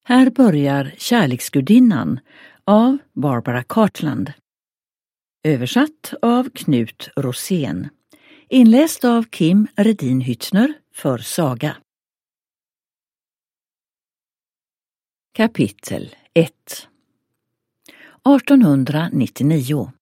Här börjar Kärleksgudinnan av Barbara Cartland. Översatt av Knut Rosén. Inläst av Kim Redin Hyttner för Saga. Kapitel 1. 1899.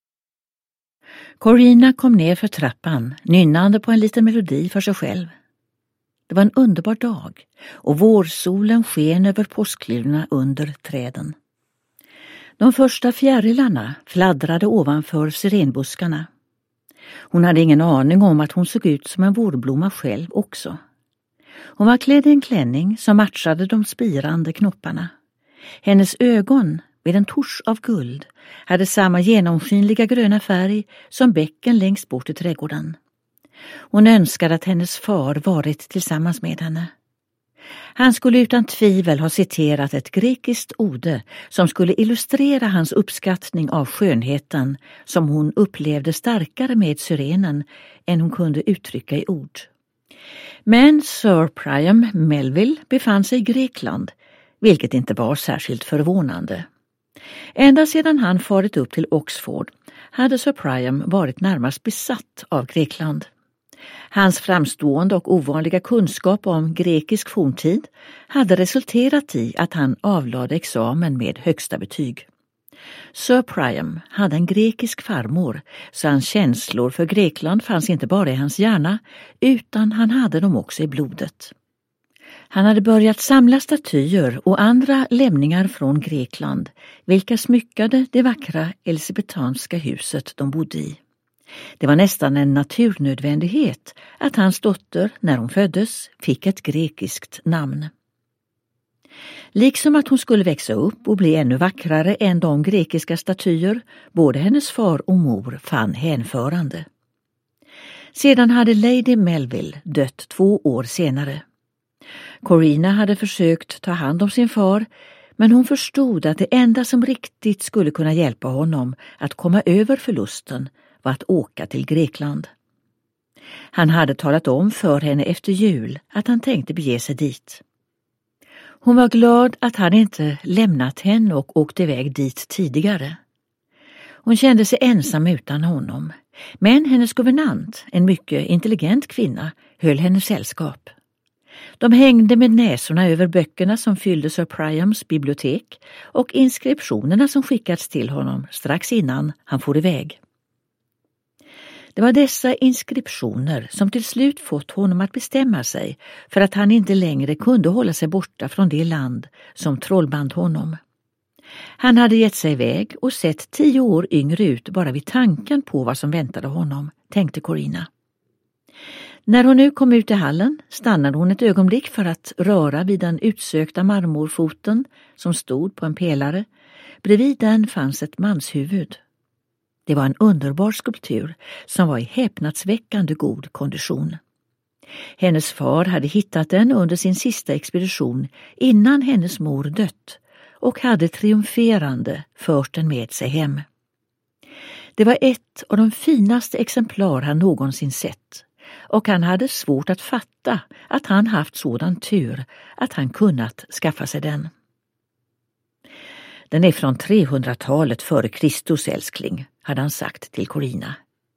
Corina kom ner för trappan, nynnande på en liten melodi för sig själv. Det var en underbar dag och vårsolen sken över påskklivna under träden. De första fjärilarna fladdrade ovanför sirenbuskarna. Hon hade ingen aning om att hon såg ut som en vårblomma själv också. Hon var klädd i en klänning som matchade de spirande knopparna. Hennes ögon, med en tusch av guld, hade samma genomskinliga gröna färg som bäcken längst bort i trädgården. Hon önskade att hennes far varit tillsammans med henne. Han skulle utan tvivel ha citerat ett grekiskt ode som skulle illustrera hans uppskattning av skönheten som hon upplevde starkare med syrenen än hon kunde uttrycka i ord. Men Sir Priam Melville befann sig i Grekland, vilket inte var särskilt förvånande. Ända sedan han farit upp till Oxford hade Sir Priam varit närmast besatt av Grekland. Hans framstående och ovanliga kunskap om grekisk forntid hade resulterat i att han avlade examen med högsta betyg. Sir Priam hade en grekisk farmor, så hans känslor för Grekland fanns inte bara i hans hjärna utan han hade dem också i blodet. Han hade börjat samla statyer och andra lämningar från Grekland, vilka smyckade det vackra elisabetanska huset de bodde i. Det var nästan en naturnödvändighet att hans dotter, när hon föddes, fick ett grekiskt namn. Liksom att hon skulle växa upp och bli ännu vackrare än de grekiska statyer både hennes far och mor fann hänförande. Sedan hade Lady Melville dött 2 år senare. Corina hade försökt ta hand om sin far, men hon förstod att det enda som riktigt skulle kunna hjälpa honom att komma över förlusten var att åka till Grekland. Han hade talat om för henne efter jul att han tänkte bege sig dit. Hon var glad att han inte lämnat henne och åkte iväg dit tidigare. Hon kände sig ensam utan honom, men hennes guvernant, en mycket intelligent kvinna, höll henne sällskap. De hängde med näsorna över böckerna som fyllde Sir Priams bibliotek och inskriptionerna som skickats till honom strax innan han for iväg. Det var dessa inskriptioner som till slut fått honom att bestämma sig för att han inte längre kunde hålla sig borta från det land som trollband honom. Han hade gett sig iväg och sett 10 år yngre ut bara vid tanken på vad som väntade honom, tänkte Corina. När hon nu kom ut i hallen stannade hon ett ögonblick för att röra vid den utsökta marmorfoten som stod på en pelare. Bredvid den fanns ett manshuvud. Det var en underbar skulptur som var i häpnadsväckande god kondition. Hennes far hade hittat den under sin sista expedition innan hennes mor dött och hade triumferande fört den med sig hem. Det var ett av de finaste exemplar han någonsin sett och han hade svårt att fatta att han haft sådan tur att han kunnat skaffa sig den. Den är från 300-talet före Kristus, älskling, hade han sagt till Corina.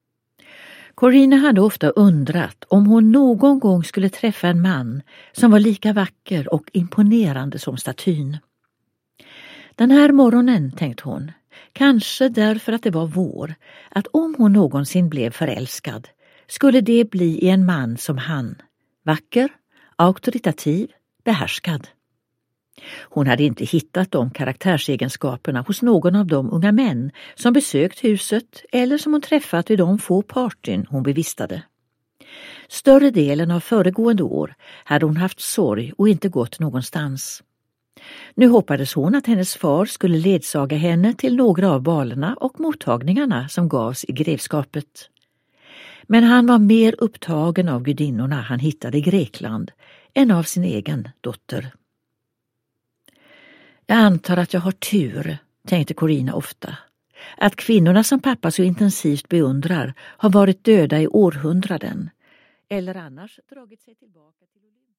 Corina hade ofta undrat om hon någon gång skulle träffa en man som var lika vacker och imponerande som statyn. Den här morgonen, tänkte hon, kanske därför att det var vår, att om hon någonsin blev förälskad skulle det bli i en man som han, vacker, auktoritativ, behärskad. Hon hade inte hittat de karaktärsegenskaperna hos någon av de unga män som besökt huset eller som hon träffat vid de få partyn hon bevistade. Större delen av föregående år hade hon haft sorg och inte gått någonstans. Nu hoppades hon att hennes far skulle ledsaga henne till några av balerna och mottagningarna som gavs i grevskapet. Men han var mer upptagen av gudinnorna han hittade i Grekland än av sin egen dotter. Jag antar att jag har tur, tänkte Corina ofta. Att kvinnorna som pappa så intensivt beundrar har varit döda i århundraden eller annars dragit sig tillbaka till Olymp.